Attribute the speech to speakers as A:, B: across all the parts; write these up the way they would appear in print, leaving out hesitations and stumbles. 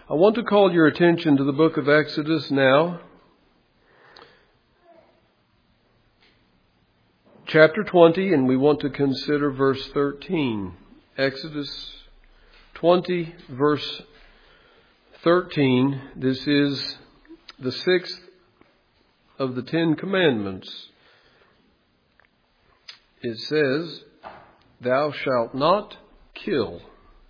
A: I want to call your attention to the book of Exodus now. Chapter 20, and we want to consider verse 13. Exodus 20, verse 13. This is the sixth of the 10 commandments. It says, "Thou shalt not kill."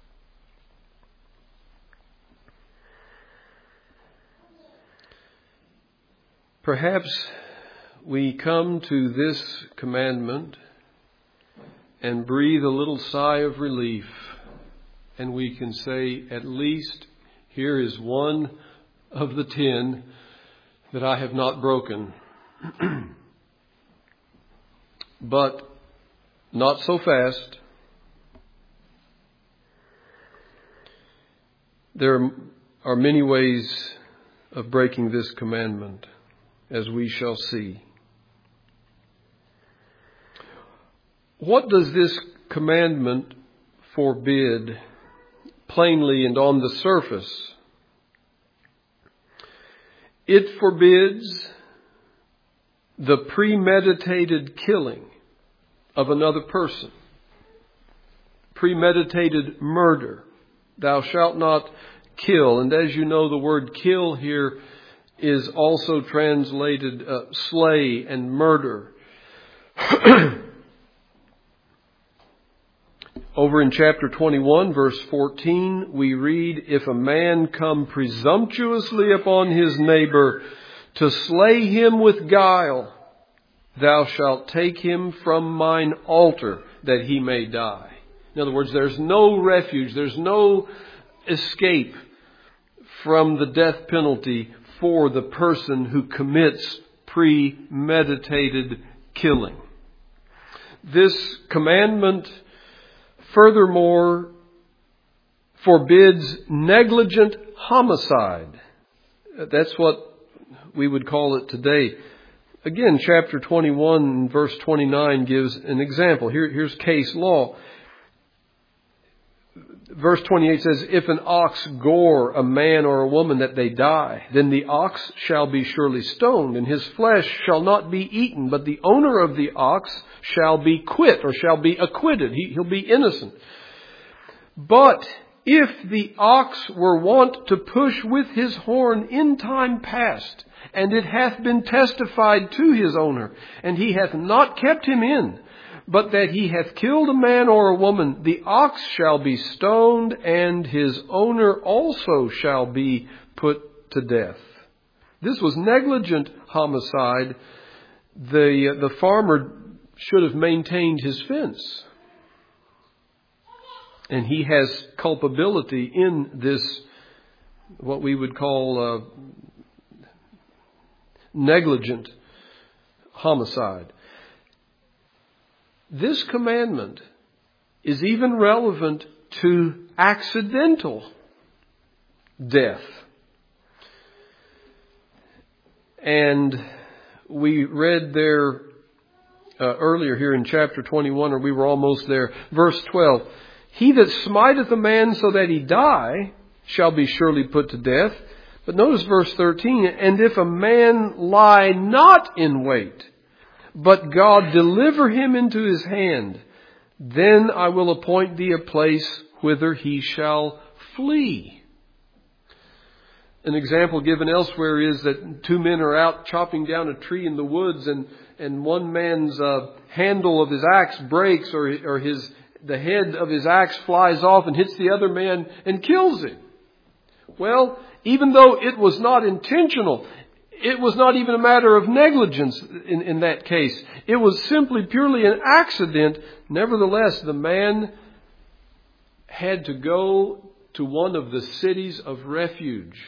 A: Perhaps we come to this commandment and breathe a little sigh of relief, and we can say, at least here is one of the 10 that I have not broken. But not so fast. There are many ways of breaking this commandment, as we shall see. What does this commandment forbid plainly and on the surface? It forbids the premeditated killing of another person. Premeditated murder. Thou shalt not kill. And as you know, the word kill here is also translated slay and murder. Over in chapter 21, verse 14, we read, "If a man come presumptuously upon his neighbor to slay him with guile, thou shalt take him from mine altar that he may die." In other words, there's no refuge, there's no escape from the death penalty for the person who commits premeditated killing. This commandment furthermore forbids negligent homicide. That's what we would call it today. Again, chapter 21, verse 29 gives an example. Here's case law. Verse 28 says, "If an ox gore a man or a woman that they die, then the ox shall be surely stoned, and his flesh shall not be eaten, but the owner of the ox shall be quit," or shall be acquitted. He'll be innocent. "But if the ox were wont to push with his horn in time past, and it hath been testified to his owner, and he hath not kept him in, but that he hath killed a man or a woman, the ox shall be stoned, and his owner also shall be put to death." This was negligent homicide. The farmer should have maintained his fence. And he has culpability in this, what we would call negligent homicide. This commandment is even relevant to accidental death. And we read there earlier here in chapter 21, or we were almost there, verse 12. "He that smiteth a man so that he die shall be surely put to death." But notice verse 13, "And if a man lie not in wait, but God deliver him into his hand, then I will appoint thee a place whither he shall flee." An example given elsewhere is that 2 men are out chopping down a tree in the woods, and one man's handle of his axe breaks, or the head of his axe flies off and hits the other man and kills him. Well, even though it was not intentional, it was not even a matter of negligence in that case. It was simply purely an accident. Nevertheless, the man had to go to one of the cities of refuge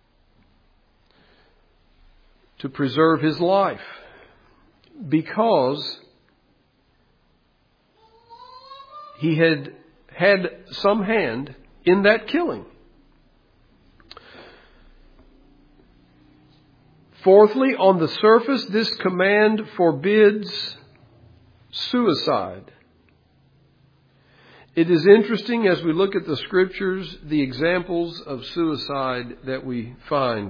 A: to preserve his life, because he had some hand in that killing. Fourthly, on the surface, this command forbids suicide. It is interesting as we look at the Scriptures, the examples of suicide that we find.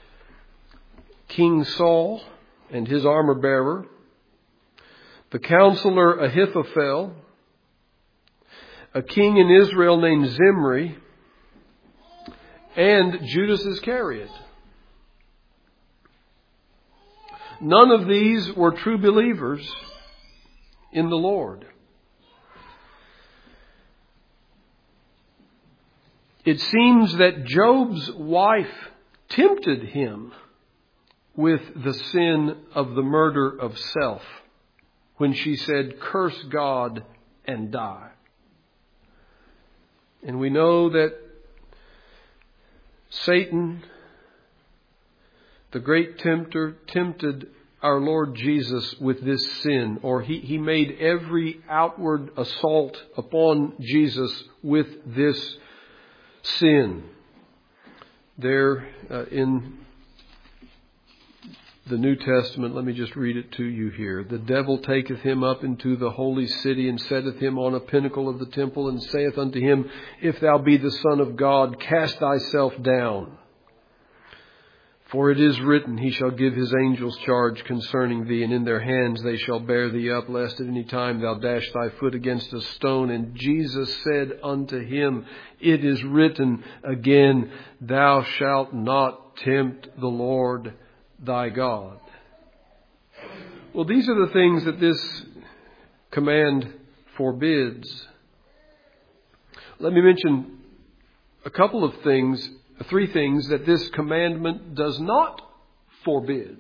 A: King Saul and his armor bearer, the counselor Ahithophel, a king in Israel named Zimri, and Judas Iscariot. None of these were true believers in the Lord. It seems that Job's wife tempted him with the sin of the murder of self when she said, "Curse God and die." And we know that Satan, the great tempter, tempted our Lord Jesus with this sin, or he made every outward assault upon Jesus with this sin. There in the New Testament, let me just read it to you here. "The devil taketh him up into the holy city, and setteth him on a pinnacle of the temple, and saith unto him, If thou be the Son of God, cast thyself down. For it is written, He shall give His angels charge concerning thee, and in their hands they shall bear thee up, lest at any time thou dash thy foot against a stone. And Jesus said unto him, It is written again, Thou shalt not tempt the Lord thy God." Well, these are the things that this command forbids. Let me mention a couple of things, 3 things that this commandment does not forbid.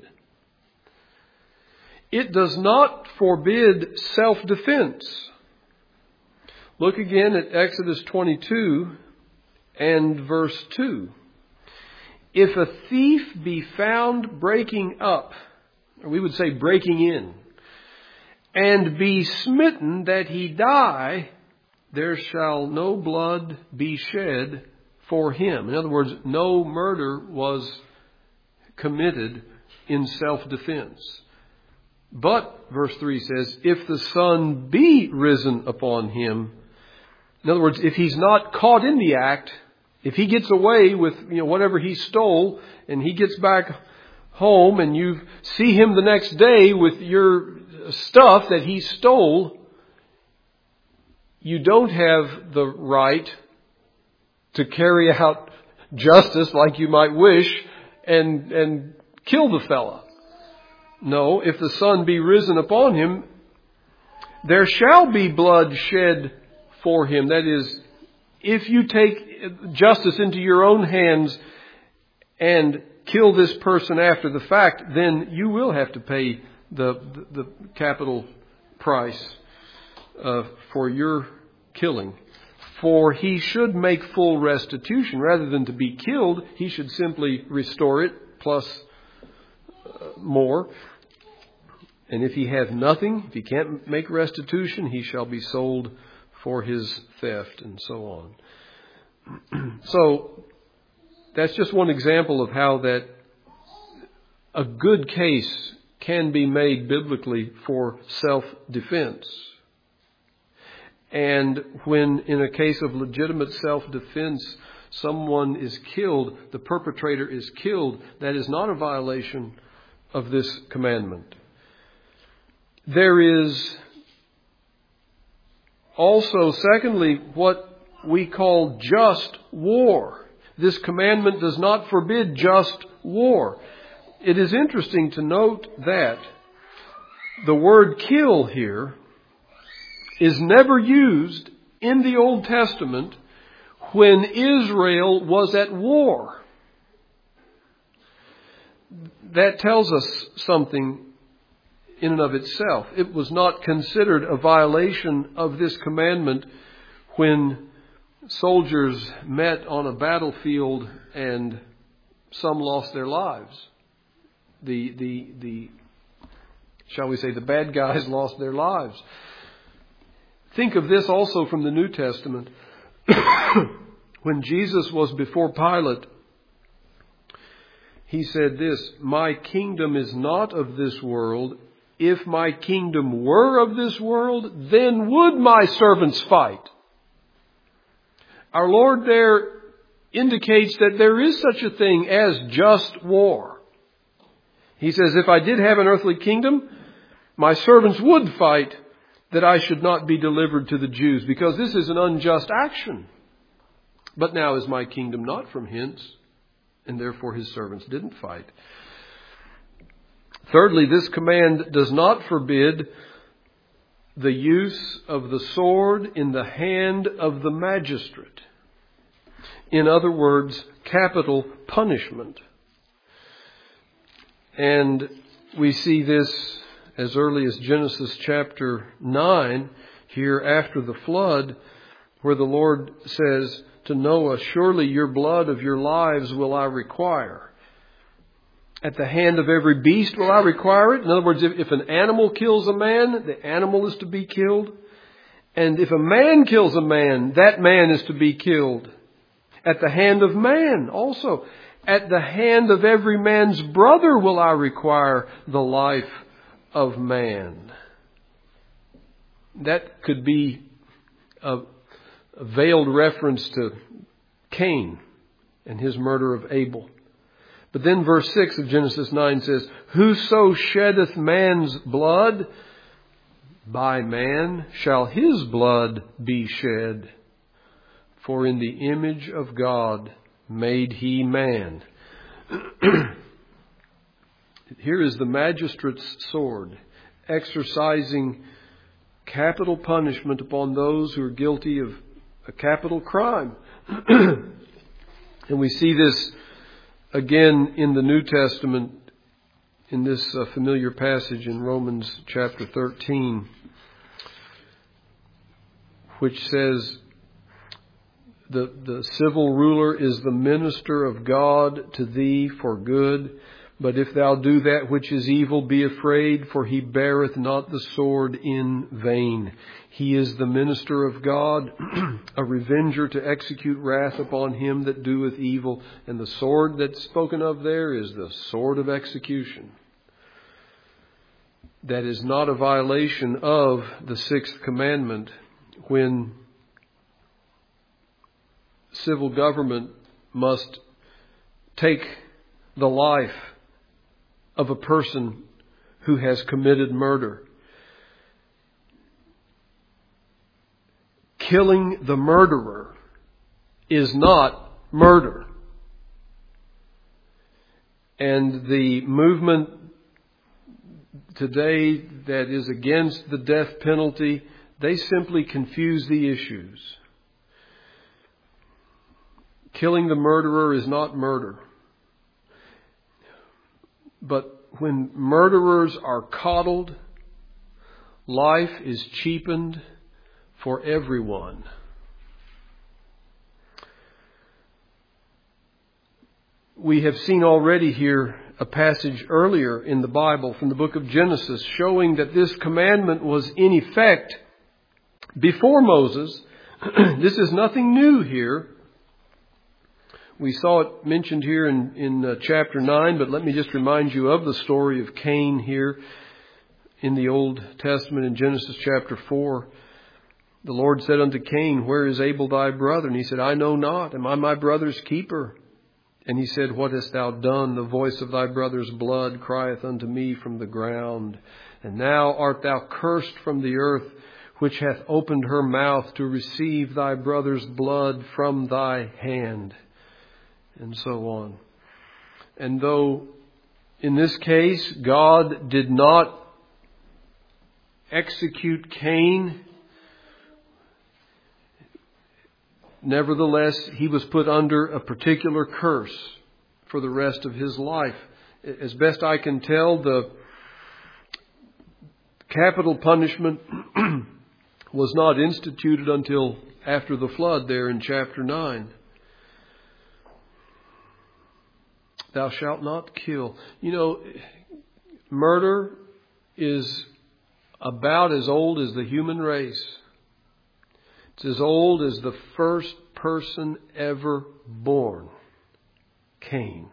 A: It does not forbid self-defense. Look again at Exodus 22 and verse 2. "If a thief be found breaking up," or we would say breaking in, "and be smitten that he die, there shall no blood be shed for him." In other words, no murder was committed in self-defense. But, verse 3 says, "If the sun be risen upon him," in other words, if he's not caught in the act, if he gets away with whatever he stole, and he gets back home and you see him the next day with your stuff that he stole, you don't have the right to carry out justice like you might wish and kill the fella. No, if the sun be risen upon him, there shall be blood shed for him. That is, if you take justice into your own hands and kill this person after the fact, then you will have to pay the capital price for your killing. For he should make full restitution. Rather than to be killed, he should simply restore it plus more. And if he have nothing, if he can't make restitution, he shall be sold for his theft, and so on. So that's just one example of how that a good case can be made biblically for self-defense. And when in a case of legitimate self-defense, someone is killed, the perpetrator is killed, that is not a violation of this commandment. There is also, secondly, what we call just war. This commandment does not forbid just war. It is interesting to note that the word kill here is never used in the Old Testament when Israel was at war. That tells us something in and of itself. It was not considered a violation of this commandment when soldiers met on a battlefield and some lost their lives. Shall we say, the bad guys lost their lives. Think of this also from the New Testament. When Jesus was before Pilate, he said this, "My kingdom is not of this world. If my kingdom were of this world, then would my servants fight. Our Lord there indicates that there is such a thing as just war. He says, if I did have an earthly kingdom, my servants would fight that I should not be delivered to the Jews, because this is an unjust action. But now is my kingdom not from hence, and therefore his servants didn't fight. Thirdly, this command does not forbid the use of the sword in the hand of the magistrate. In other words, capital punishment. And we see this as early as Genesis chapter 9, here after the flood, where the Lord says to Noah, surely your blood of your lives will I require. At the hand of every beast will I require it. In other words, if an animal kills a man, the animal is to be killed. And if a man kills a man, that man is to be killed. At the hand of man also. At the hand of every man's brother will I require the life of man. That could be a veiled reference to Cain and his murder of Abel. But then verse 6 of Genesis 9 says, whoso sheddeth man's blood, by man shall his blood be shed. For in the image of God made he man. Here is the magistrate's sword, exercising capital punishment upon those who are guilty of a capital crime. And we see this again in the New Testament in this familiar passage in Romans chapter 13, which says, the civil ruler is the minister of God to thee for good. But if thou do that which is evil, be afraid, for he beareth not the sword in vain. He is the minister of God, a revenger to execute wrath upon him that doeth evil. And the sword that's spoken of there is the sword of execution. That is not a violation of the sixth commandment when civil government must take the life of a person who has committed murder. Killing the murderer is not murder. And the movement today that is against the death penalty, they simply confuse the issues. Killing the murderer is not murder. But when murderers are coddled, life is cheapened for everyone. We have seen already here a passage earlier in the Bible from the book of Genesis showing that this commandment was in effect before Moses. This is nothing new here. We saw it mentioned here in chapter 9, but let me just remind you of the story of Cain here in the Old Testament in Genesis chapter 4. The Lord said unto Cain, where is Abel thy brother? And he said, I know not. Am I my brother's keeper? And he said, what hast thou done? The voice of thy brother's blood crieth unto me from the ground. And now art thou cursed from the earth, which hath opened her mouth to receive thy brother's blood from thy hand. And so on. And though in this case God did not execute Cain, nevertheless he was put under a particular curse for the rest of his life. As best I can tell, the capital punishment was not instituted until after the flood there in chapter 9. Thou shalt not kill. You know, murder is about as old as the human race. It's as old as the first person ever born, Cain.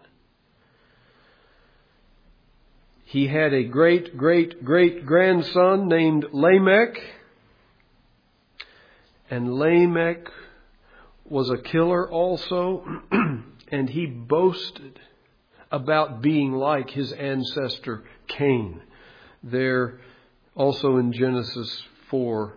A: He had a great-great-great-grandson named Lamech. And Lamech was a killer also, and he boasted about being like his ancestor Cain. There also in Genesis 4,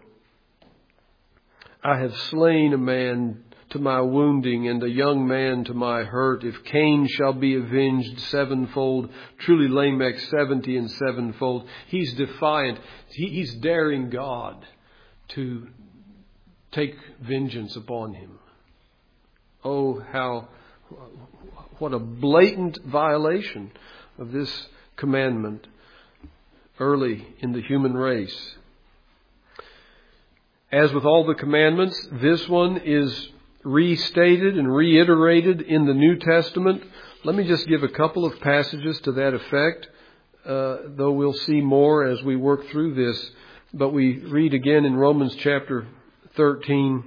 A: I have slain a man to my wounding, and a young man to my hurt. If Cain shall be avenged sevenfold, truly Lamech 70 and sevenfold. He's defiant. He's daring God to take vengeance upon him. Oh, what a blatant violation of this commandment early in the human race. As with all the commandments, this one is restated and reiterated in the New Testament. Let me just give a couple of passages to that effect, though we'll see more as we work through this. But we read again in Romans chapter 13,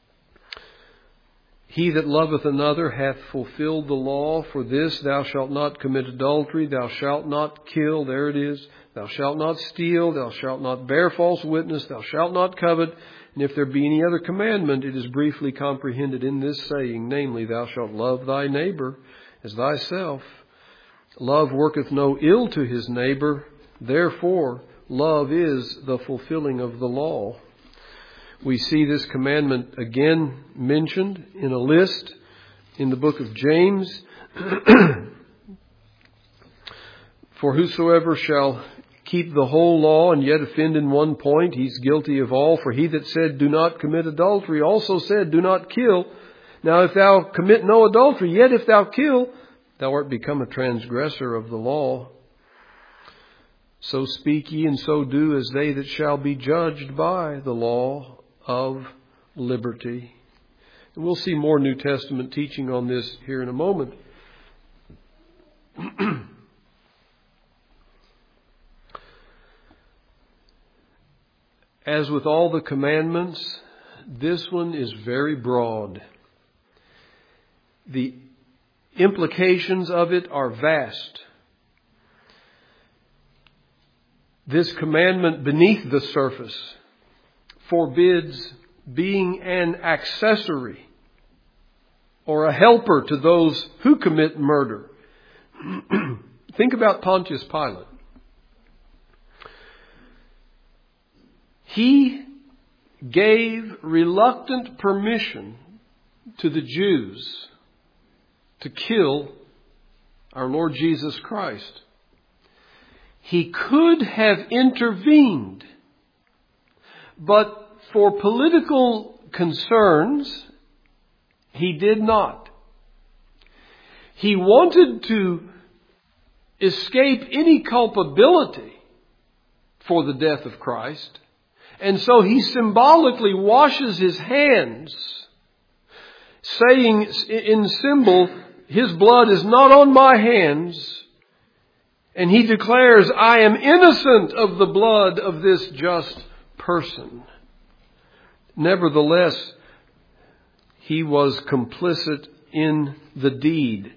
A: He that loveth another hath fulfilled the law. For this, thou shalt not commit adultery, thou shalt not kill, there it is, thou shalt not steal, thou shalt not bear false witness, thou shalt not covet. And if there be any other commandment, it is briefly comprehended in this saying, namely, thou shalt love thy neighbor as thyself. Love worketh no ill to his neighbor, therefore love is the fulfilling of the law. We see this commandment again mentioned in a list in the book of James. For whosoever shall keep the whole law and yet offend in one point, he's guilty of all. For he that said, do not commit adultery, also said, do not kill. Now if thou commit no adultery, yet if thou kill, thou art become a transgressor of the law. So speak ye and so do as they that shall be judged by the law of liberty. And we'll see more New Testament teaching on this here in a moment. As with all the commandments, this one is very broad. The implications of it are vast. This commandment beneath the surface forbids being an accessory or a helper to those who commit murder. Think about Pontius Pilate. He gave reluctant permission to the Jews to kill our Lord Jesus Christ. He could have intervened, but for political concerns, he did not. He wanted to escape any culpability for the death of Christ. And so he symbolically washes his hands, saying in symbol, his blood is not on my hands. And he declares, I am innocent of the blood of this just person. Nevertheless, he was complicit in the deed,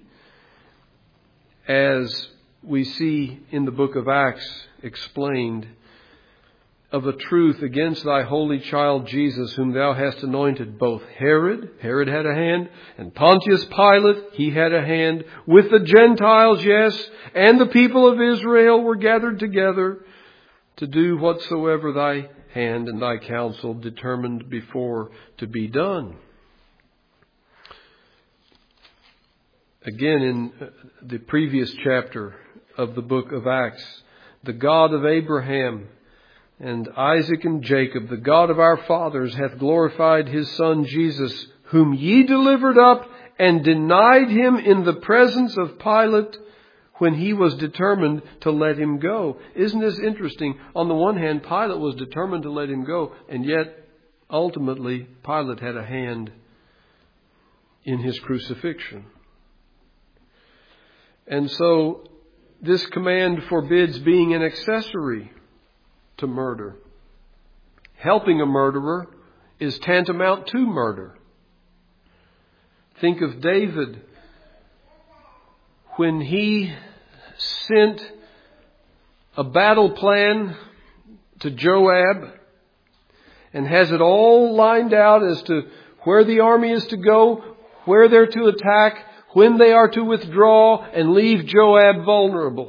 A: as we see in the book of Acts explained, of a truth against thy holy child Jesus, whom thou hast anointed. Both Herod had a hand, and Pontius Pilate, he had a hand, with the Gentiles, yes, and the people of Israel were gathered together to do whatsoever thy hand and thy counsel determined before to be done. Again, in the previous chapter of the book of Acts, the God of Abraham and Isaac and Jacob, the God of our fathers, hath glorified his Son Jesus, whom ye delivered up and denied him in the presence of Pilate when he was determined to let him go. Isn't this interesting? On the one hand, Pilate was determined to let him go, and yet ultimately Pilate had a hand in his crucifixion. And so this command forbids being an accessory to murder. Helping a murderer is tantamount to murder. Think of David when he sent a battle plan to Joab and has it all lined out as to where the army is to go, where they're to attack, when they are to withdraw, and leave Joab vulnerable.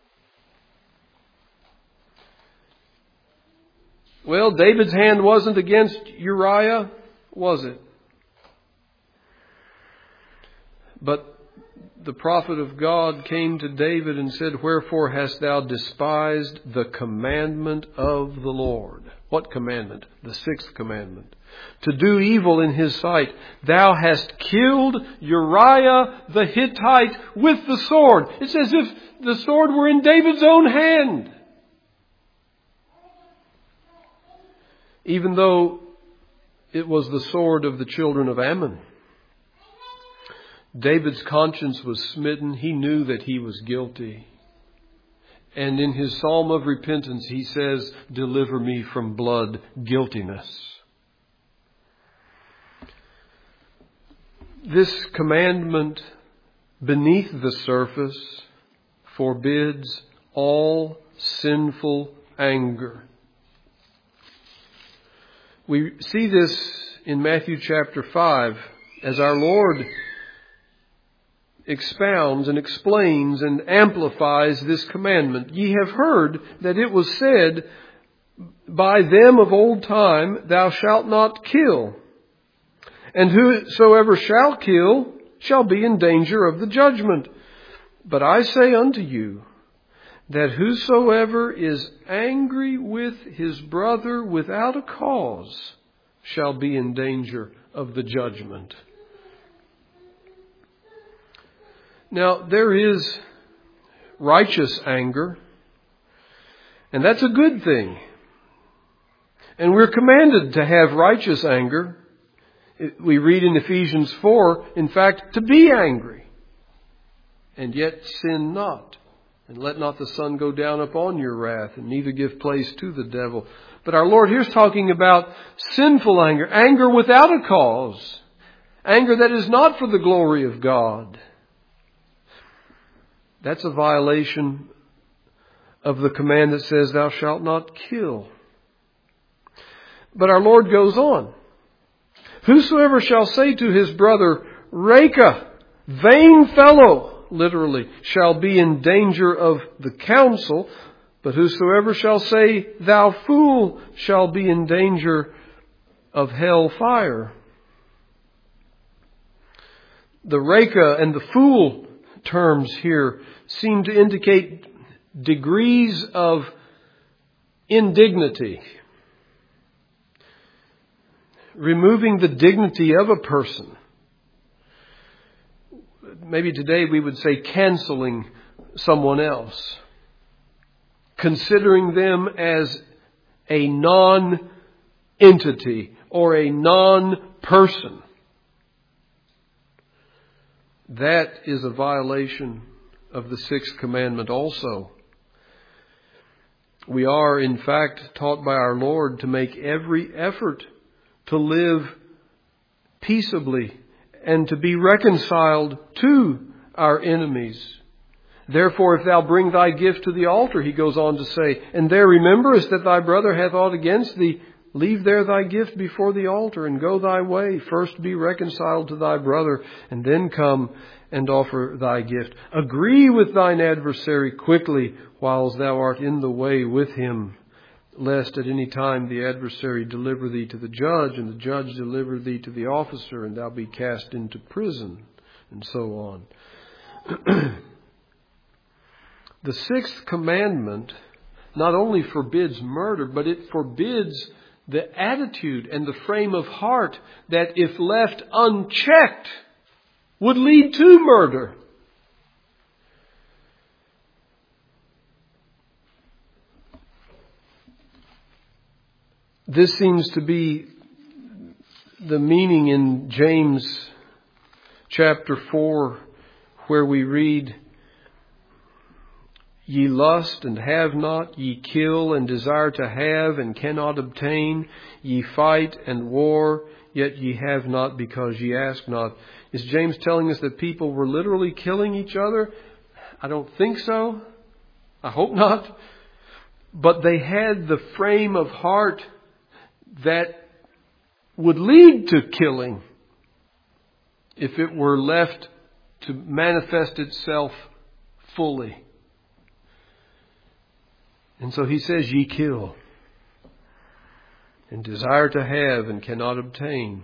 A: Well, David's hand wasn't against Uriah, was it? But the prophet of God came to David and said, "Wherefore hast thou despised the commandment of the Lord?" What commandment? The 6th commandment. To do evil in his sight. Thou hast killed Uriah the Hittite with the sword. It's as if the sword were in David's own hand. Even though it was the sword of the children of Ammon. David's conscience was smitten. He knew that he was guilty. And in his psalm of repentance, he says, "Deliver me from blood guiltiness." This commandment beneath the surface forbids all sinful anger. We see this in Matthew chapter 5 as our Lord expounds and explains and amplifies this commandment. "Ye have heard that it was said by them of old time, Thou shalt not kill. And whosoever shall kill shall be in danger of the judgment. But I say unto you, that whosoever is angry with his brother without a cause shall be in danger of the judgment." Now, there is righteous anger, and that's a good thing. And we're commanded to have righteous anger. We read in Ephesians 4, in fact, to be angry, and yet sin not. And let not the sun go down upon your wrath, and neither give place to the devil. But our Lord here's talking about sinful anger, anger without a cause, anger that is not for the glory of God. That's a violation of the command that says, "Thou shalt not kill." But our Lord goes on. "Whosoever shall say to his brother, Reka, vain fellow," literally, "shall be in danger of the council. But whosoever shall say, Thou fool, shall be in danger of hell fire." The Reka and the fool terms here seem to indicate degrees of indignity. Removing the dignity of a person. Maybe today we would say canceling someone else. Considering them as a non-entity or a non-person. That is a violation of the 6th commandment also. We are, in fact, taught by our Lord to make every effort to live peaceably and to be reconciled to our enemies. "Therefore, if thou bring thy gift to the altar," he goes on to say, "and there rememberest that thy brother hath aught against thee, leave there thy gift before the altar and go thy way. First be reconciled to thy brother, and then come and offer thy gift. Agree with thine adversary quickly, whiles thou art in the way with him, lest at any time the adversary deliver thee to the judge, and the judge deliver thee to the officer, and thou be cast into prison," and so on. The 6th commandment not only forbids murder, but it forbids the attitude and the frame of heart that, if left unchecked, would lead to murder. This seems to be the meaning in James chapter 4, where we read, "Ye lust and have not, ye kill and desire to have and cannot obtain, ye fight and war, yet ye have not because ye ask not." Is James telling us that people were literally killing each other? I don't think so. I hope not. But they had the frame of heart that would lead to killing if it were left to manifest itself fully. And so he says, ye kill, and desire to have and cannot obtain.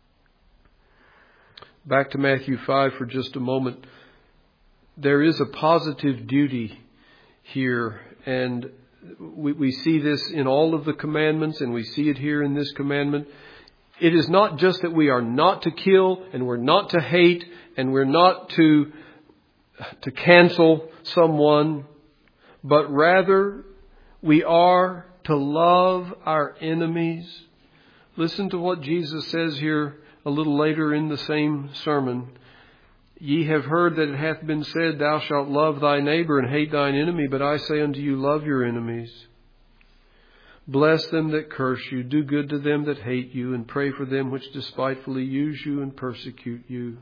A: Back to Matthew 5 for just a moment. There is a positive duty here, and we see this in all of the commandments, and we see it here in this commandment. It is not just that we are not to kill, and we're not to hate, and we're not to cancel someone, but rather we are to love our enemies. Listen to what Jesus says here a little later in the same sermon. Ye have heard that it hath been said, thou shalt love thy neighbor and hate thine enemy. But I say unto you, love your enemies. Bless them that curse you. Do good to them that hate you. And pray for them which despitefully use you and persecute you.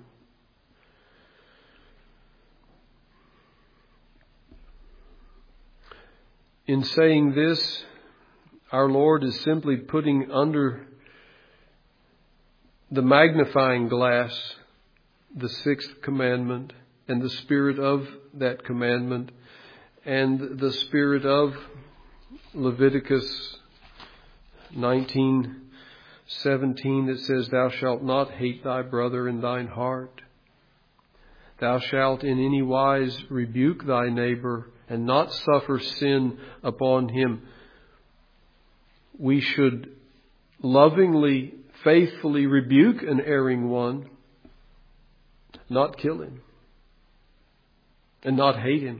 A: In saying this, our Lord is simply putting under the magnifying glass the sixth commandment and the spirit of that commandment and the spirit of Leviticus 19:17 that says, thou shalt not hate thy brother in thine heart. Thou shalt in any wise rebuke thy neighbor and not suffer sin upon him. We should lovingly, faithfully rebuke an erring one, not kill him, and not hate him.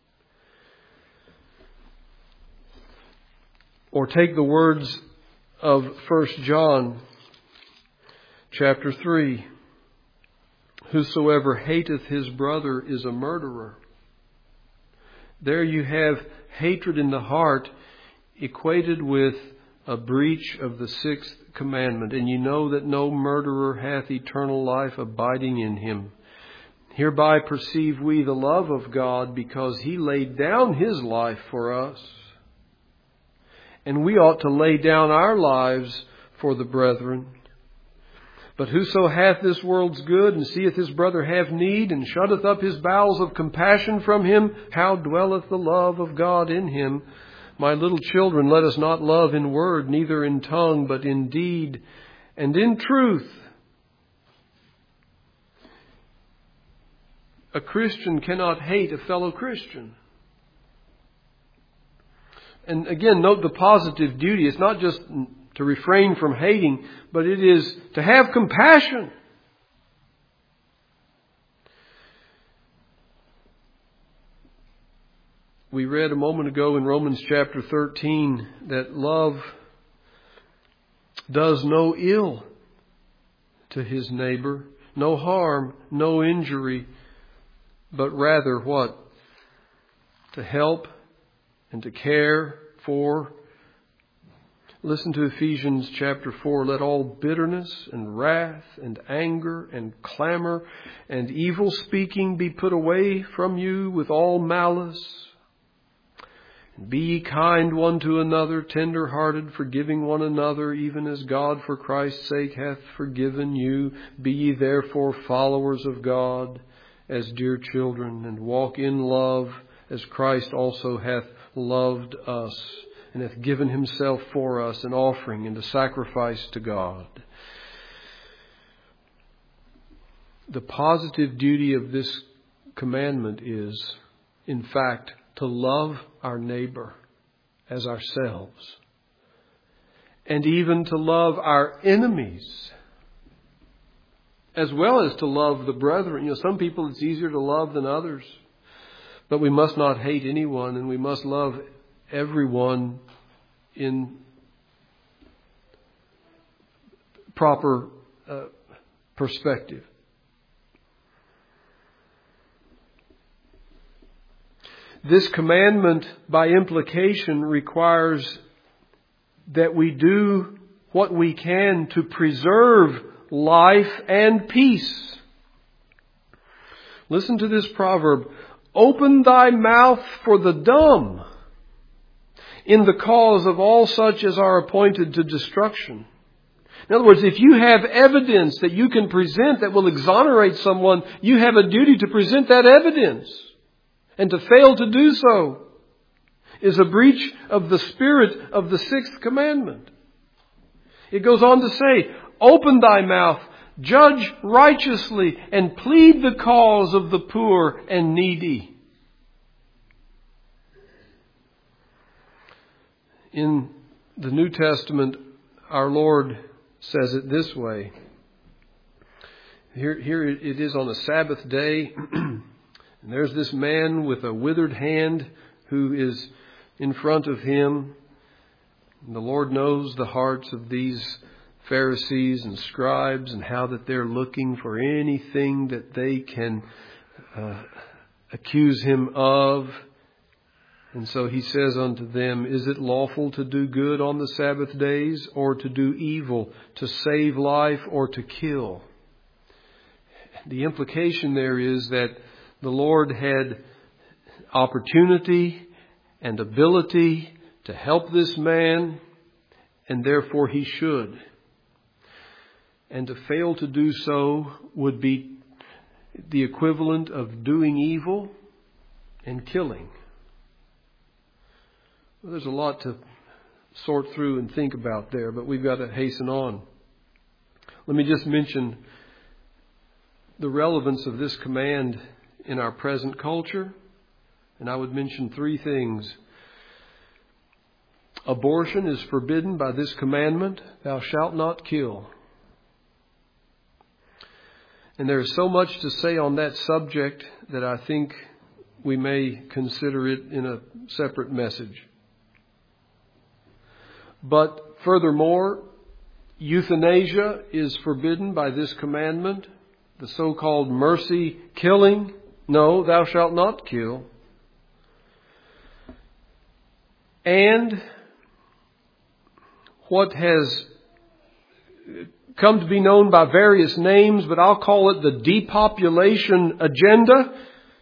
A: Or take the words of 1 John chapter 3. Whosoever hateth his brother is a murderer. There you have hatred in the heart equated with a breach of the sixth commandment. And you know that no murderer hath eternal life abiding in him. Hereby perceive we the love of God, because he laid down his life for us. And we ought to lay down our lives for the brethren. But whoso hath this world's good, and seeth his brother have need, and shutteth up his bowels of compassion from him, how dwelleth the love of God in him? My little children, let us not love in word, neither in tongue, but in deed and in truth. A Christian cannot hate a fellow Christian. And again, note the positive duty. It's not just to refrain from hating, but it is to have compassion. We read a moment ago in Romans chapter 13 that love does no ill to his neighbor, no harm, no injury, but rather what? To help and to care for. Listen to Ephesians chapter 4. Let all bitterness and wrath and anger and clamor and evil speaking be put away from you with all malice. Be ye kind one to another, tender-hearted, forgiving one another, even as God for Christ's sake hath forgiven you. Be ye therefore followers of God as dear children, and walk in love as Christ also hath loved us, and hath given himself for us an offering and a sacrifice to God. The positive duty of this commandment is, in fact, to love our neighbor as ourselves, and even to love our enemies, as well as to love the brethren. Some people it's easier to love than others, but we must not hate anyone, and we must love everyone in proper perspective. This commandment, by implication, requires that we do what we can to preserve life and peace. Listen to this proverb. Open thy mouth for the dumb in the cause of all such as are appointed to destruction, In other words, if you have evidence that you can present that will exonerate someone, you have a duty to present that evidence. And to fail to do so is a breach of the spirit of the sixth commandment. It goes on to say, open thy mouth, judge righteously, and plead the cause of the poor and needy. In the New Testament, our Lord says it this way. Here it is on a Sabbath day. And there's this man with a withered hand who is in front of him. And the Lord knows the hearts of these Pharisees and scribes and how that they're looking for anything that they can accuse him of. And so he says unto them, is it lawful to do good on the Sabbath days, or to do evil, to save life, or to kill? The implication there is that the Lord had opportunity and ability to help this man, and therefore he should. And to fail to do so would be the equivalent of doing evil and killing. Well, there's a lot to sort through and think about there, but we've got to hasten on. Let me just mention the relevance of this command in our present culture, and I would mention three things. Abortion is forbidden by this commandment, thou shalt not kill. And there is so much to say on that subject that I think we may consider it in a separate message. But furthermore, euthanasia is forbidden by this commandment, the so-called mercy killing. No, thou shalt not kill. And what has come to be known by various names, but I'll call it the depopulation agenda,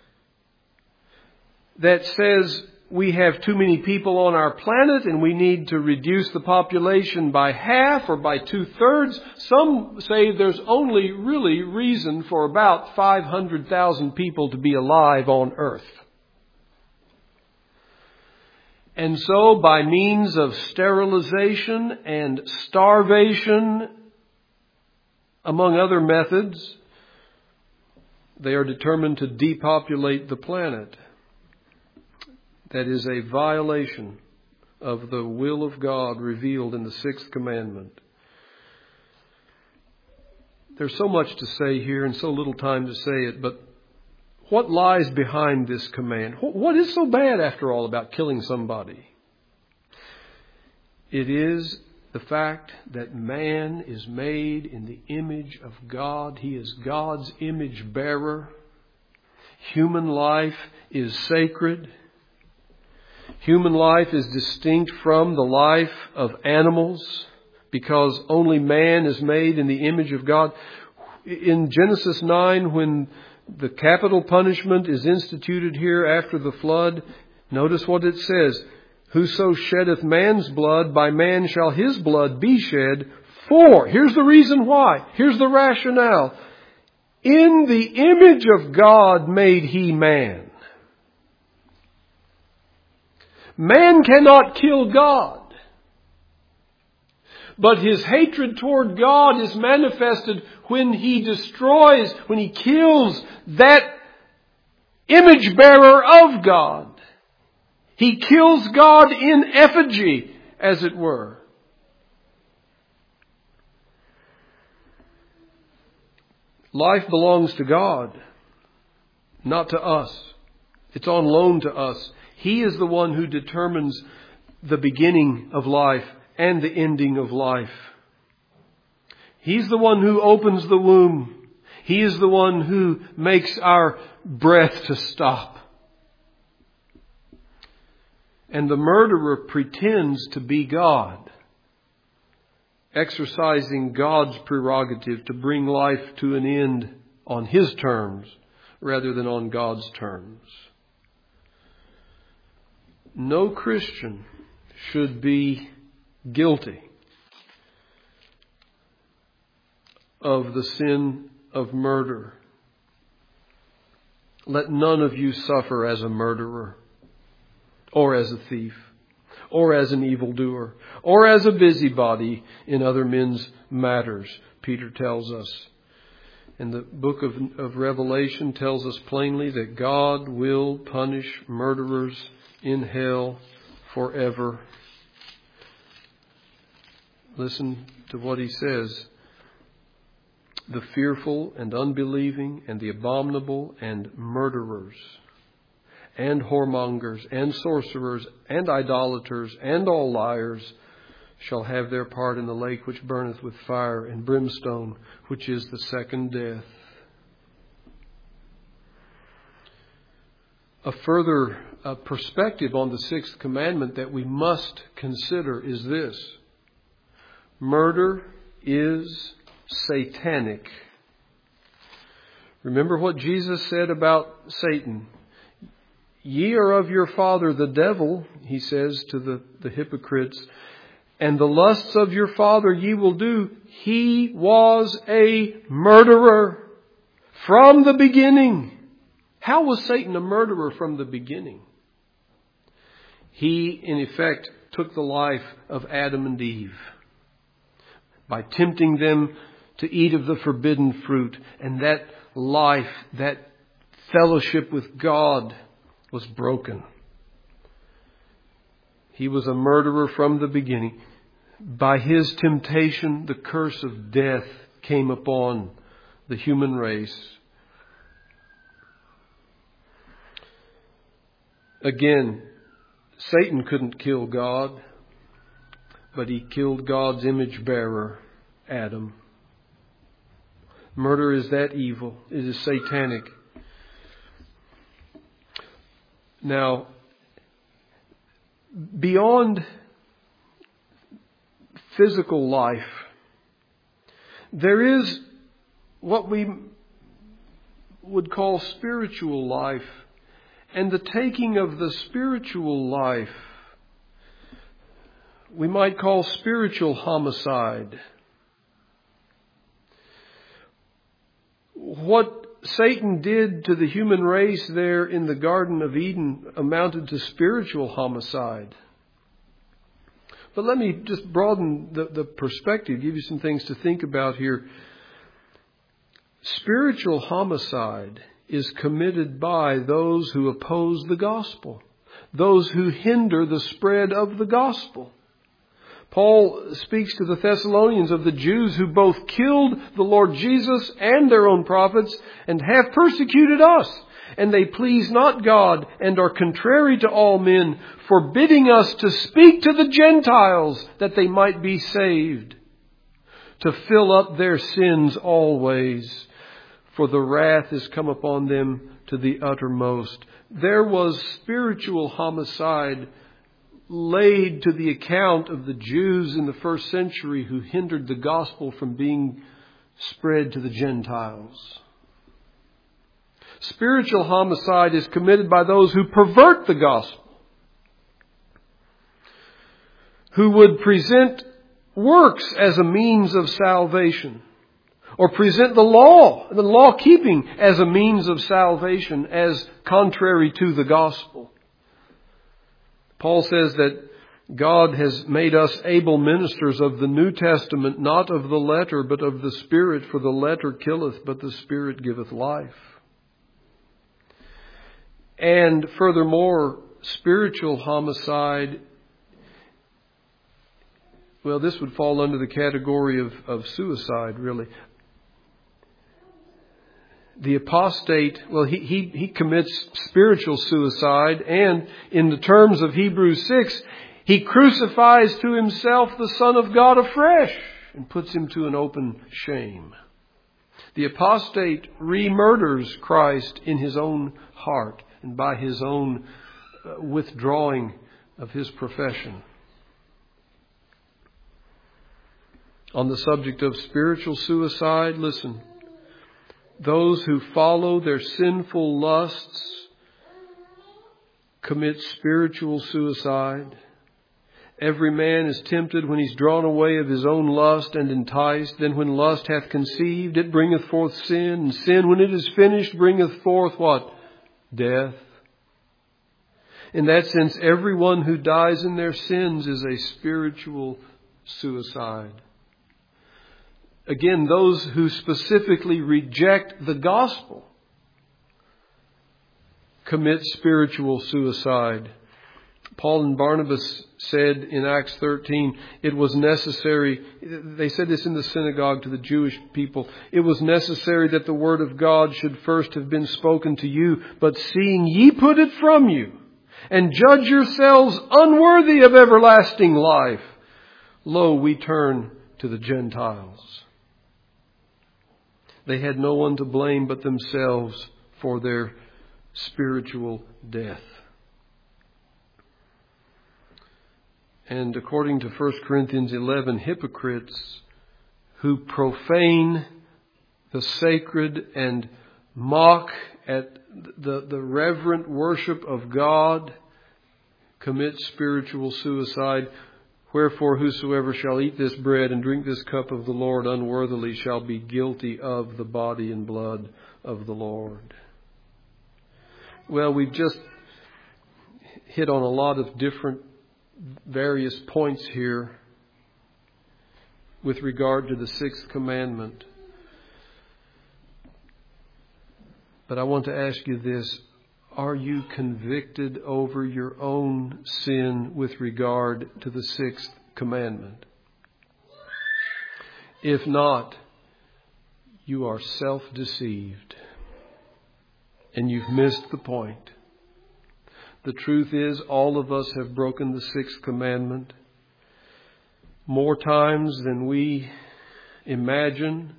A: that says we have too many people on our planet and we need to reduce the population by half or by 2/3. Some say there's only really reason for about 500,000 people to be alive on earth. And so by means of sterilization and starvation, among other methods, they are determined to depopulate the planet. That is a violation of the will of God revealed in the sixth commandment. There's so much to say here and so little time to say it, but what lies behind this command? What is so bad, after all, about killing somebody? It is the fact that man is made in the image of God. He is God's image bearer. Human life is sacred. Human life is distinct from the life of animals because only man is made in the image of God. In Genesis 9, when the capital punishment is instituted here after the flood, notice what it says. Whoso sheddeth man's blood, by man shall his blood be shed. For, here's the reason why. Here's the rationale. In the image of God made he man. Man cannot kill God. But his hatred toward God is manifested when he destroys, when he kills that image bearer of God. He kills God in effigy, as it were. Life belongs to God, not to us. It's on loan to us. He is the one who determines the beginning of life and the ending of life. He's the one who opens the womb. He is the one who makes our breath to stop. And the murderer pretends to be God, exercising God's prerogative to bring life to an end on his terms rather than on God's terms. No Christian should be guilty of the sin of murder. Let none of you suffer as a murderer, or as a thief, or as an evildoer, or as a busybody in other men's matters, Peter tells us. And the book of Revelation tells us plainly that God will punish murderers in hell forever. Listen to what he says. The fearful and unbelieving and the abominable and murderers and whoremongers and sorcerers and idolaters and all liars shall have their part in the lake which burneth with fire and brimstone, which is the second death. A further perspective on the sixth commandment that we must consider is this. Murder is satanic. Remember what Jesus said about Satan. Ye are of your father the devil, he says to the hypocrites, and the lusts of your father ye will do. He was a murderer from the beginning. How was Satan a murderer from the beginning? He, in effect, took the life of Adam and Eve by tempting them to eat of the forbidden fruit. And that life, that fellowship with God was broken. He was a murderer from the beginning. By his temptation, the curse of death came upon the human race. Again, Satan couldn't kill God, but he killed God's image bearer, Adam. Murder is that evil. It is satanic. Now, beyond physical life, there is what we would call spiritual life. And the taking of the spiritual life, we might call spiritual homicide. What Satan did to the human race there in the Garden of Eden amounted to spiritual homicide. But let me just broaden the perspective, give you some things to think about here. Spiritual homicide is committed by those who oppose the gospel, those who hinder the spread of the gospel. Paul speaks to the Thessalonians of the Jews who both killed the Lord Jesus and their own prophets and have persecuted us. And they please not God and are contrary to all men, forbidding us to speak to the Gentiles that they might be saved, to fill up their sins always. For the wrath is come upon them to the uttermost. There was spiritual homicide laid to the account of the Jews in the first century who hindered the gospel from being spread to the Gentiles. Spiritual homicide is committed by those who pervert the gospel, who would present works as a means of salvation, or present the law keeping as a means of salvation as contrary to the gospel. Paul says that God has made us able ministers of the New Testament, not of the letter, but of the Spirit. For the letter killeth, but the Spirit giveth life. And furthermore, spiritual homicide, well, this would fall under the category of suicide, really. The apostate, well, he commits spiritual suicide, and in the terms of Hebrews 6, he crucifies to himself the Son of God afresh and puts him to an open shame. The apostate re-murders Christ in his own heart and by his own withdrawing of his profession. On the subject of spiritual suicide, listen. Those who follow their sinful lusts commit spiritual suicide. Every man is tempted when he's drawn away of his own lust and enticed. Then when lust hath conceived, it bringeth forth sin. And sin, when it is finished, bringeth forth what? Death. In that sense, everyone who dies in their sins is a spiritual suicide. Again, those who specifically reject the gospel commit spiritual suicide. Paul and Barnabas said in Acts 13, it was necessary, they said this in the synagogue to the Jewish people, it was necessary that the word of God should first have been spoken to you, but seeing ye put it from you, and judge yourselves unworthy of everlasting life, lo, we turn to the Gentiles. They had no one to blame but themselves for their spiritual death. And according to 1 Corinthians 11, hypocrites who profane the sacred and mock at the reverent worship of God commit spiritual suicide. Wherefore whosoever shall eat this bread and drink this cup of the Lord unworthily shall be guilty of the body and blood of the Lord. Well, we've just hit on a lot of different various points here with regard to the sixth commandment. But I want to ask you this. Are you convicted over your own sin with regard to the sixth commandment? If not, you are self-deceived and you've missed the point. The truth is, all of us have broken the sixth commandment more times than we imagine,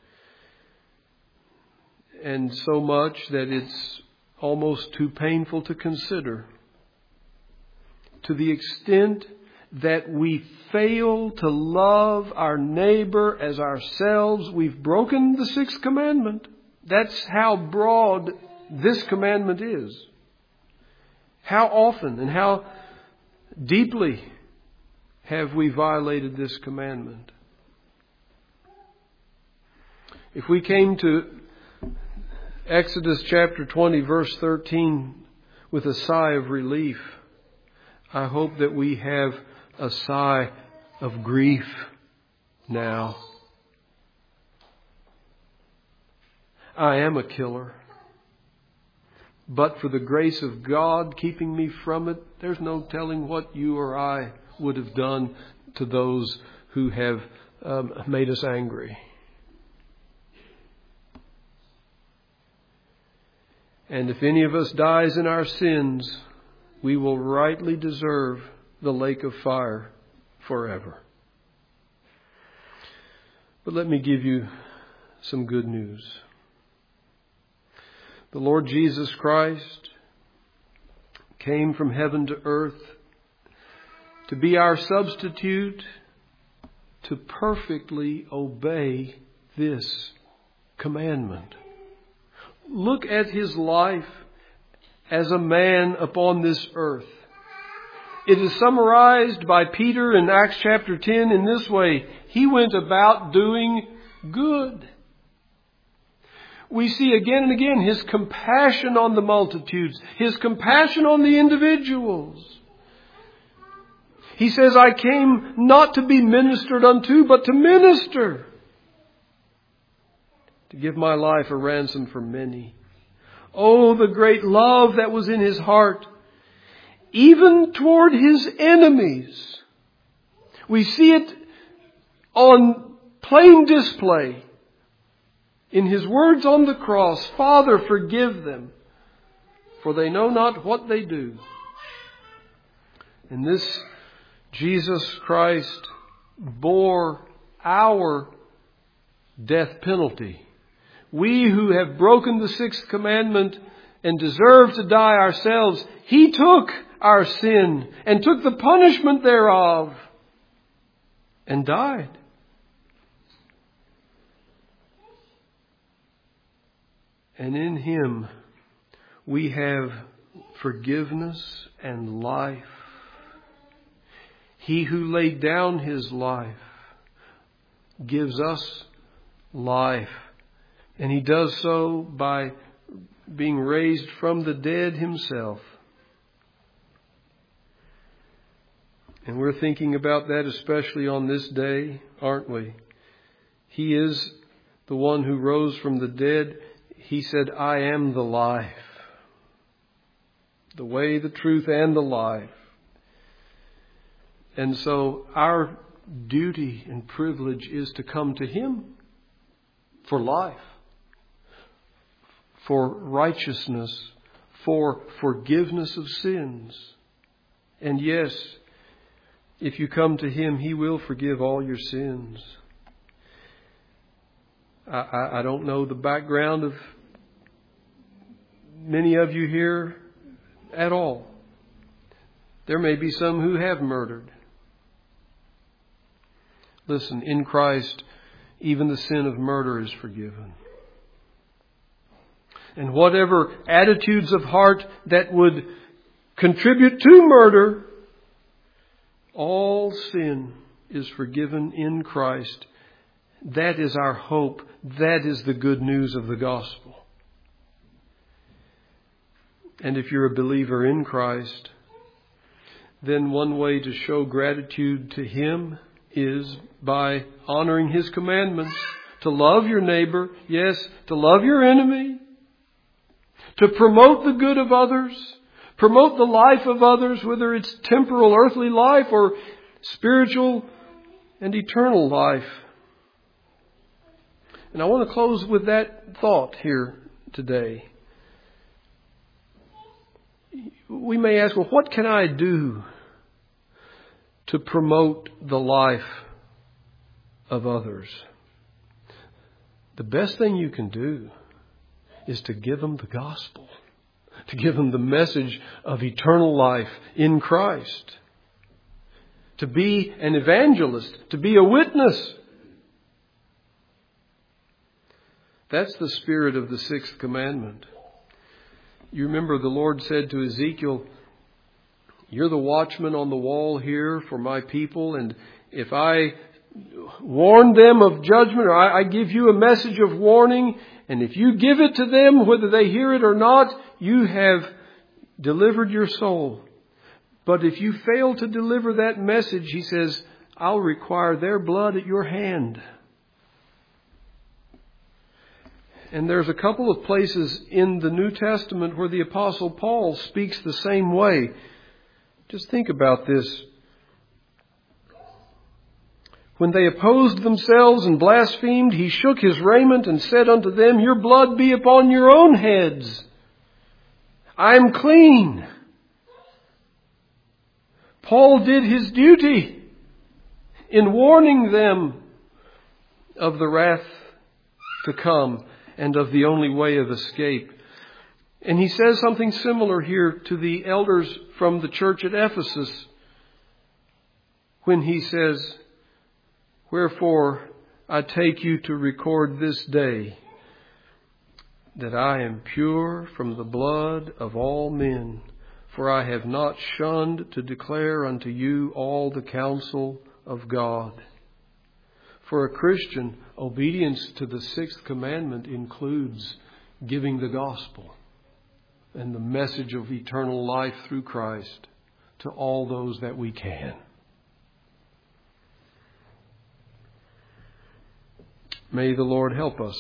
A: and so much that it's almost too painful to consider. To the extent that we fail to love our neighbor as ourselves, we've broken the sixth commandment. That's how broad this commandment is. How often and how deeply have we violated this commandment? If we came to Exodus chapter 20, verse 13, with a sigh of relief, I hope that we have a sigh of grief now. I am a killer. But for the grace of God keeping me from it, there's no telling what you or I would have done to those who have made us angry. And if any of us dies in our sins, we will rightly deserve the lake of fire forever. But let me give you some good news. The Lord Jesus Christ came from heaven to earth to be our substitute, to perfectly obey this commandment. Look at His life as a man upon this earth. It is summarized by Peter in Acts chapter 10 in this way. He went about doing good. We see again and again His compassion on the multitudes, His compassion on the individuals. He says, I came not to be ministered unto, but to minister. To give my life a ransom for many. Oh, the great love that was in His heart, even toward His enemies. We see it on plain display in His words on the cross. Father, forgive them, for they know not what they do. And this Jesus Christ bore our death penalty. We who have broken the sixth commandment and deserve to die ourselves, He took our sin and took the punishment thereof and died. And in Him we have forgiveness and life. He who laid down His life gives us life. And He does so by being raised from the dead Himself. And we're thinking about that especially on this day, aren't we? He is the one who rose from the dead. He said, I am the life, the way, the truth, and the life. And so our duty and privilege is to come to Him for life, for righteousness, for forgiveness of sins. And yes, if you come to Him, He will forgive all your sins. I don't know the background of many of you here at all. There may be some who have murdered. Listen, in Christ, even the sin of murder is forgiven. And whatever attitudes of heart that would contribute to murder, all sin is forgiven in Christ. That is our hope. That is the good news of the gospel. And if you're a believer in Christ, then one way to show gratitude to Him is by honoring His commandments. To love your neighbor, yes, to love your enemy. To promote the good of others. Promote the life of others, whether it's temporal, earthly life or spiritual and eternal life. And I want to close with that thought here today. We may ask, well, what can I do to promote the life of others? The best thing you can do is to give them the gospel, to give them the message of eternal life in Christ, to be an evangelist, to be a witness. That's the spirit of the sixth commandment. You remember the Lord said to Ezekiel, you're the watchman on the wall here for my people, and if I warn them of judgment, or I give you a message of warning, and if you give it to them, whether they hear it or not, you have delivered your soul. But if you fail to deliver that message, He says, I'll require their blood at your hand. And there's a couple of places in the New Testament where the Apostle Paul speaks the same way. Just think about this. When they opposed themselves and blasphemed, he shook his raiment and said unto them, your blood be upon your own heads. I am clean. Paul did his duty in warning them of the wrath to come and of the only way of escape. And he says something similar here to the elders from the church at Ephesus when he says, wherefore I take you to record this day that I am pure from the blood of all men, for I have not shunned to declare unto you all the counsel of God. For a Christian, obedience to the sixth commandment includes giving the gospel and the message of eternal life through Christ to all those that we can. May the Lord help us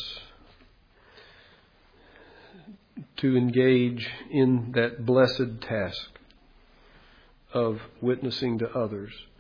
A: to engage in that blessed task of witnessing to others.